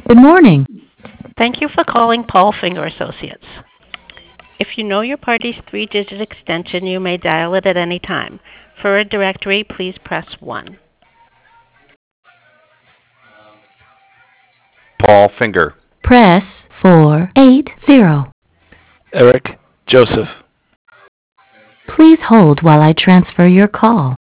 Good morning. Thank you for calling Paul Finger Associates. If you know your party's three-digit extension, you may dial it at any time. For a directory, please press 1. Paul Finger. Press 480. Eric Joseph. Please hold while I transfer your call.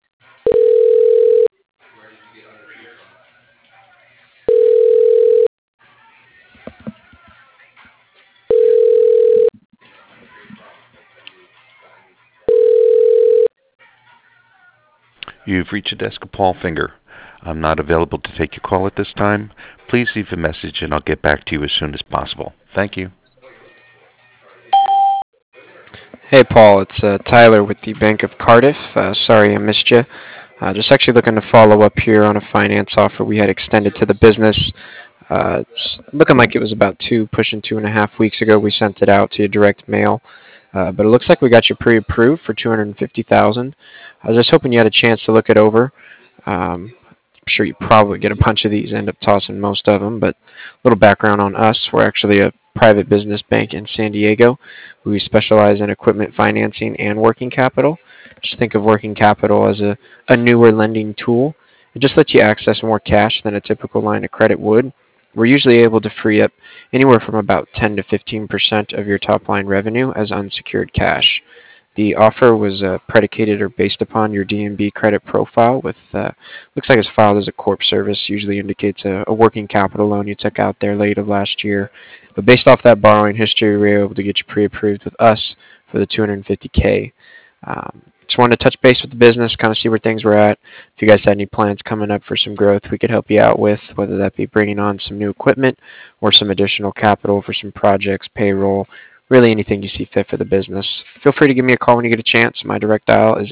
You've reached the desk of Paul Finger. I'm not available to take your call at this time. Please leave a message and I'll get back to you as soon as possible. Thank you. Hey, Paul, it's Tyler with the Bank of Cardiff. Sorry I missed you. Just actually looking to follow up here on a finance offer we had extended to the business. It's looking like it was about pushing 2.5 weeks ago. We sent it out to your direct mail, but it looks like we got you pre-approved for $250,000. I was just hoping you had a chance to look it over. I'm sure you probably get a bunch of these, end up tossing most of them, but a little background on us. We're actually a private business bank in San Diego. We specialize in equipment financing and working capital. Just think of working capital as a newer lending tool. It just lets you access more cash than a typical line of credit would. We're usually able to free up anywhere from about 10 to 15% of your top line revenue as unsecured cash. The offer was predicated or based upon your DNB credit profile with, looks like it's filed as a corp service, usually indicates a working capital loan you took out there late of last year. But based off that borrowing history, we were able to get you pre-approved with us for the $250K. Just wanted to touch base with the business, kind of see where things were at. If you guys had any plans coming up for some growth we could help you out with, whether that be bringing on some new equipment or some additional capital for some projects, payroll, really anything you see fit for the business. Feel free to give me a call when you get a chance. My direct dial is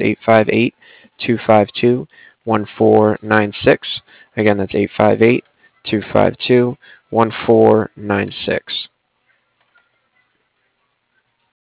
858-252-1496. Again, that's 858-252-1496.